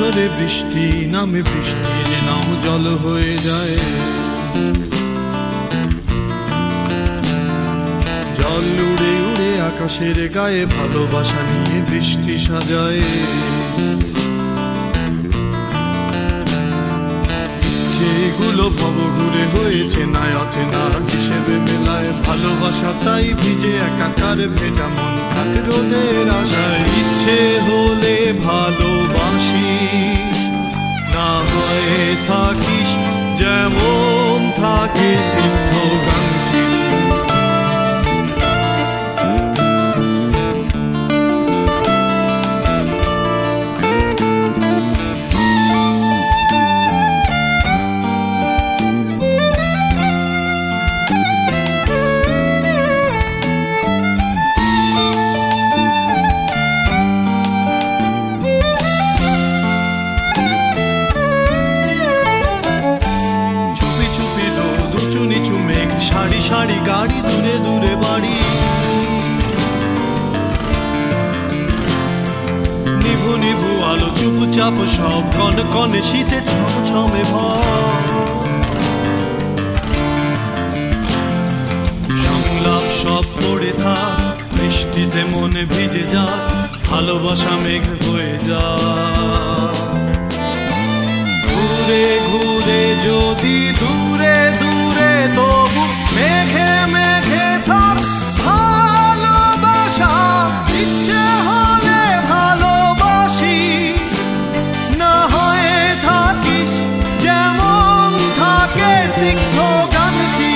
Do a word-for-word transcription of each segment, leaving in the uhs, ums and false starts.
ঝরে বৃষ্টি নামে, বৃষ্টির নাম জল হয়ে যায়। জল উড়ে উড়ে আকাশের গায়ে ভালোবাসা নিয়ে বৃষ্টি সাজায়। ইচ্ছেগুলো ভব ঘুরে হয়েছে না অচেনা হিসেবে মেলায়। ভালোবাসা তাই ভিজে একাকার, ভেজা মন থাক রোদের আশায়। ইচ্ছে হলে ভালোবাসি, না হয় থাকিস যেমন থাকে স্নিগ্ধ গাংচিল। সারি সারি গাড়ি, দূরে দূরে বাড়ি, নিভু নিভু আলো চুপচাপ সব, কন কনে শীতে ছম ছমে ভর। সংলাপ সব পড়ে থাক, বৃষ্টিতে মনে ভিজে যা, ভালোবাসা মেঘ হয়ে যা। ঘুরে ঘুরে যদি দূরে দূরে তবু মেঘে মেঘে থাক ভালোবাসা। ইচ্ছে হলে ভালোবাসি, না হয় থাকিস যেমন থাকে স্নিগ্ধ গাংচি।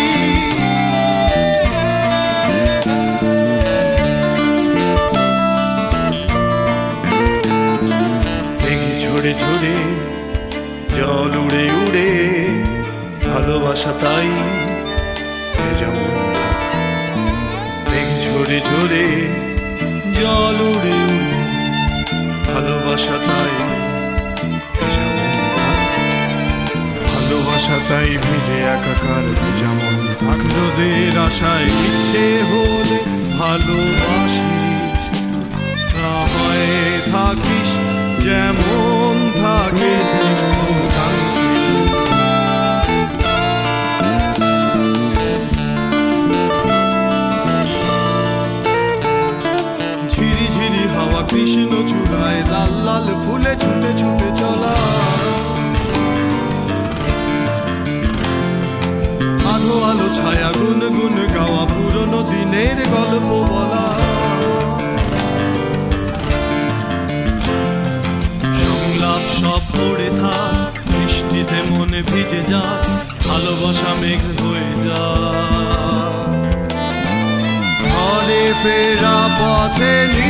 মেঘে ঝরে ঝরে জল উড়ে উড়ে ভালোবাসা তাই যেমন থাক। মেঘ ঝরে ঝরে জল উড়ে উড়ে ভালোবাসা তাই যেমন থাক। ভালোবাসা তাই ভিজে একাকার, যেমন থাক রোদের আশায়। ইচ্ছে হলে ভালোবাসিস, না হয় থাকিস যেমন থাকে স্নিগ্ধ গাংচিল। ঝিরি ঝিরি হাওয়া কৃষ্ণ চূড়ায়, লাল লাল ফুলে ছুটে ছুটে চলা। আলো আলো ছায়া গুন গুন গাওয়া, পুরনো দিনের গল্প বলা। সব পড়ে থাক, বৃষ্টিতে মনে ভিজে যা, ভালোবাসা মেঘ হয়ে যা। ঘরে ফেরা পথে